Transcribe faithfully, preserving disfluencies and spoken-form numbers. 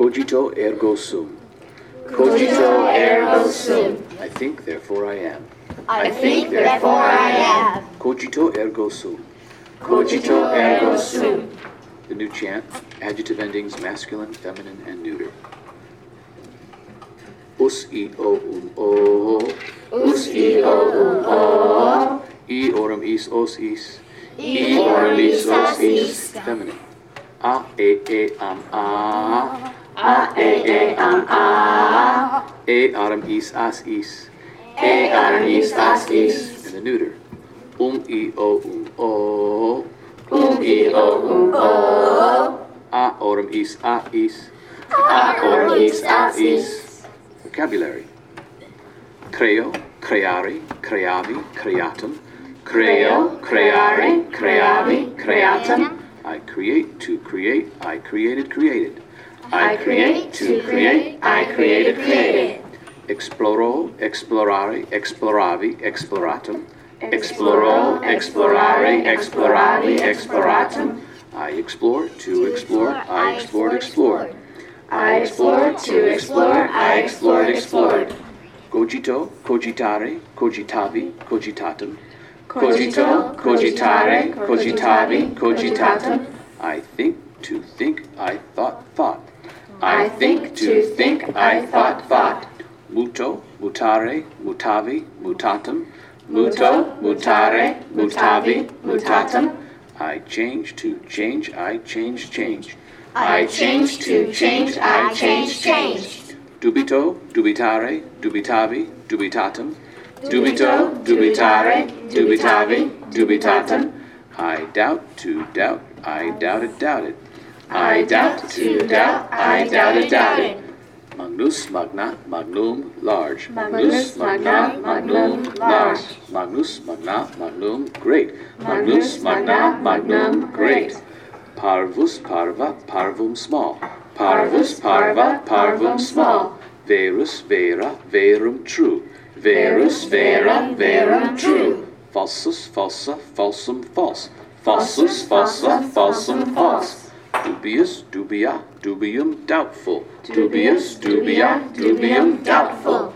Cogito ergo sum. Cogito ergo sum. I think, therefore I am. I think, therefore I am. Cogito ergo sum. Cogito ergo sum. The new chant, adjective endings masculine, feminine, and neuter. Us I o um o. Us I o um o. I orum is os is. I orum is os is. Feminine. A e e am a. A e e am a. E arum is as is. E arum is as is. And the neuter. Um I o um o. Um I o um o. A orum is a is. A orum is as is. Vocabulary. Creo, creare, creavi, creatum. Creo, creare, creavi, creatum. I create, to create, I created, created. I create, to create, I created, created. Exploro, explorare, exploravi, exploratum. Exploro, explorare, exploravi, exploratum. I explore, to explore, I explored, explored. I explored, to explore, I explored, explored. Cogito, cogitare, cogitavi, cogitatum. Cogito, cogitare, cogitavi, cogitatum. I think, to think, I thought, thought. I think, to think, I thought, thought. Muto, mutare, mutavi, mutatum. Muto, mutare, mutavi, mutatum. I change, to change, I change, change. I change, to change, I change, change. Dubito, dubitare, dubitavi, dubitatum. Dubito, dubitare, dubitavi, dubitatum. I doubt, to doubt, I doubted, doubted. I doubt, to doubt, I doubted, doubted. Magnus, magna, magnum, large. Magnus, magna, magnum, large. Magnus, magna, magnum, great. Magnus, magna, magnum, great. Parvus, parva, parvum, small. Parvus, parva, parvum, small. Verus, vera, verum, true. Verus, vera, verum, true. Falsus, falsa, falsum, false. Falsus, falsa, falsum, false. Dubious, dubia, dubium, doubtful. Dubious, dubia, dubium, doubtful.